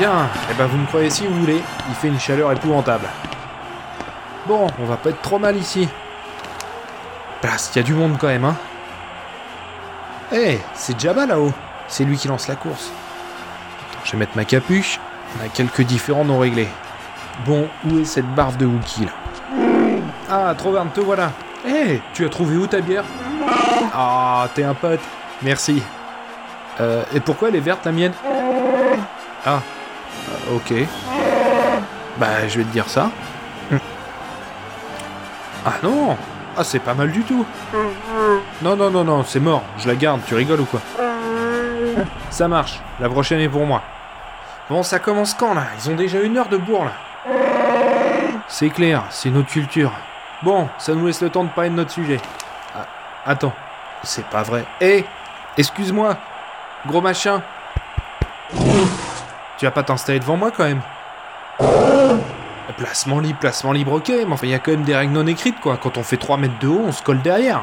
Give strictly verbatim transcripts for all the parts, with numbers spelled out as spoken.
Bien, eh ben vous me croyez si vous voulez, il fait une chaleur épouvantable. Bon, on va pas être trop mal ici. Place, il y a du monde quand même, hein. Eh, hey, c'est Jabba là-haut. C'est lui qui lance la course. Attends, je vais mettre ma capuche. On a quelques différends non réglés. Bon, où est cette barbe de Wookie là? Ah, Troverne, te voilà. Eh, hey, tu as trouvé où ta bière? Ah, t'es un pote. Merci. Euh, et pourquoi elle est verte la mienne? Ah, euh, ok. Bah, je vais te dire ça. Hum. Ah non. Ah, c'est pas mal du tout. Non, non, non, non, c'est mort. Je la garde, tu rigoles ou quoi? Ça marche, la prochaine est pour moi. Bon, ça commence quand là? Ils ont déjà une heure de bourre là. C'est clair, c'est notre culture. Bon, ça nous laisse le temps de parler de notre sujet. Ah, attends, c'est pas vrai. Hé, hey, excuse-moi, gros machin. Tu vas pas t'installer devant moi quand même? Placement libre, placement libre, ok, mais enfin, il y a quand même des règles non écrites, quoi. Quand on fait trois mètres de haut, on se colle derrière.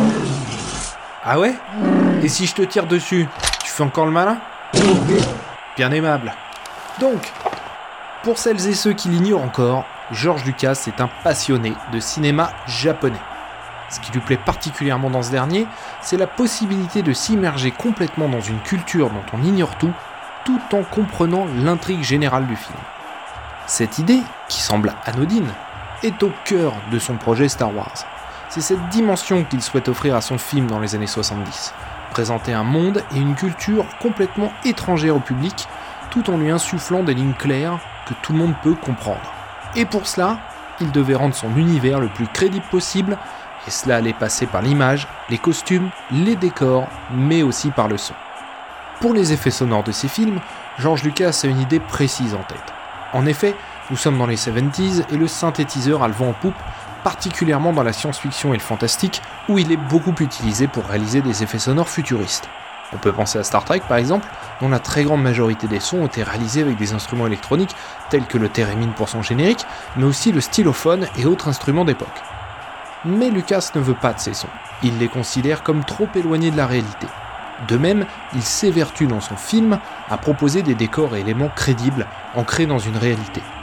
Ah ouais? Et si je te tire dessus, tu fais encore le malin? Bien aimable. Donc, pour celles et ceux qui l'ignorent encore, George Lucas est un passionné de cinéma japonais. Ce qui lui plaît particulièrement dans ce dernier, c'est la possibilité de s'immerger complètement dans une culture dont on ignore tout, tout en comprenant l'intrigue générale du film. Cette idée, qui semble anodine, est au cœur de son projet Star Wars. C'est cette dimension qu'il souhaite offrir à son film dans les années soixante-dix. Présenter un monde et une culture complètement étrangère au public, tout en lui insufflant des lignes claires que tout le monde peut comprendre. Et pour cela, il devait rendre son univers le plus crédible possible, et cela allait passer par l'image, les costumes, les décors, mais aussi par le son. Pour les effets sonores de ses films, George Lucas a une idée précise en tête. En effet, nous sommes dans les soixante-dix et le synthétiseur a le vent en poupe, particulièrement dans la science-fiction et le fantastique, où il est beaucoup utilisé pour réaliser des effets sonores futuristes. On peut penser à Star Trek par exemple, dont la très grande majorité des sons ont été réalisés avec des instruments électroniques tels que le thérémine pour son générique, mais aussi le stylophone et autres instruments d'époque. Mais Lucas ne veut pas de ces sons, il les considère comme trop éloignés de la réalité. De même, il s'évertue dans son film à proposer des décors et éléments crédibles, ancrés dans une réalité.